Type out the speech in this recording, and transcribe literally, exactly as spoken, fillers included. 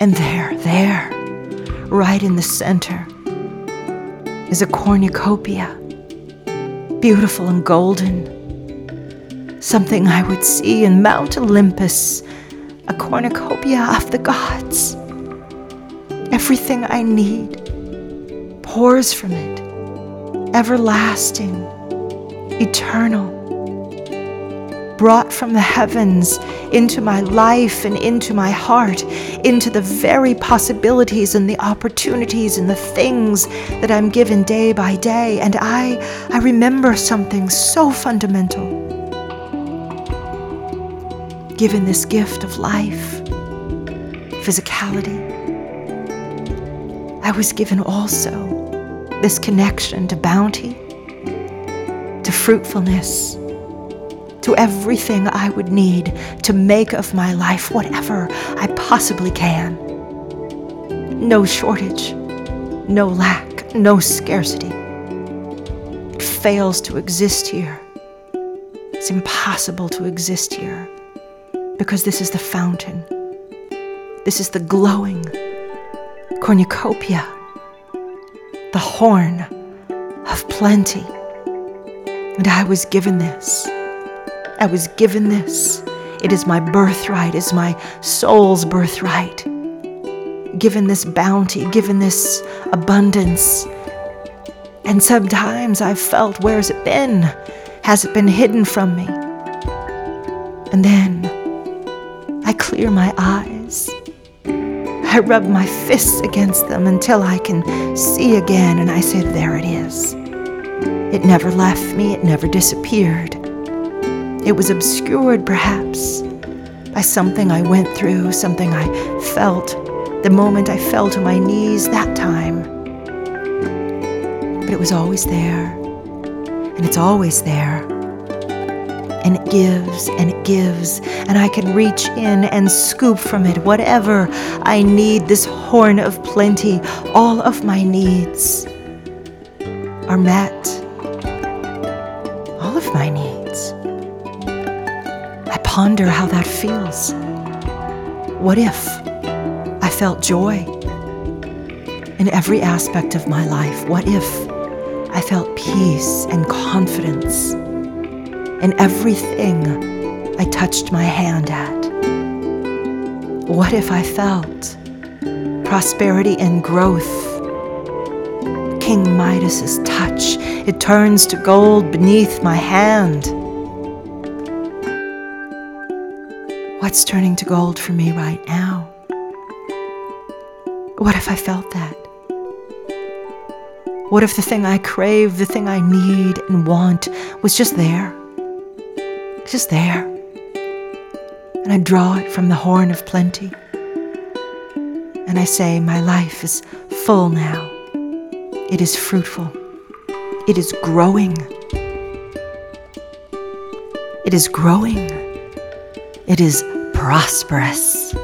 And there, there, right in the center, is a cornucopia, beautiful and golden, something I would see in Mount Olympus, a cornucopia of the gods. Everything I need pours from it, everlasting, eternal, brought from the heavens into my life and into my heart, into the very possibilities and the opportunities and the things that I'm given day by day. And I, I remember something so fundamental. Given this gift of life, physicality, I was given also this connection to bounty, to fruitfulness, to everything I would need to make of my life whatever I possibly can. No shortage, no lack, no scarcity. It fails to exist here. It's impossible to exist here because this is the fountain. This is the glowing cornucopia, the horn of plenty. And I was given this. I was given this. It is my birthright, is my soul's birthright. Given this bounty, given this abundance. And sometimes I've felt, where's it been? Has it been hidden from me? And then I clear my eyes. I rub my fists against them until I can see again, and I say, there it is. It never left me, it never disappeared. It was obscured, perhaps, by something I went through, something I felt, the moment I fell to my knees that time. But it was always there, and it's always there. And it gives, and it gives, and I can reach in and scoop from it whatever I need, this horn of plenty. All of my needs are met. All of my needs. I ponder how that feels. What if I felt joy in every aspect of my life? What if I felt peace and confidence in everything I touched my hand at? What if I felt prosperity and growth? King Midas's touch, it turns to gold beneath my hand. What's turning to gold for me right now? What if I felt that? What if the thing I crave, the thing I need and want was just there? Just there. And I draw it from the horn of plenty. And I say, my life is full now. It is fruitful. It is growing. It is growing. It is prosperous.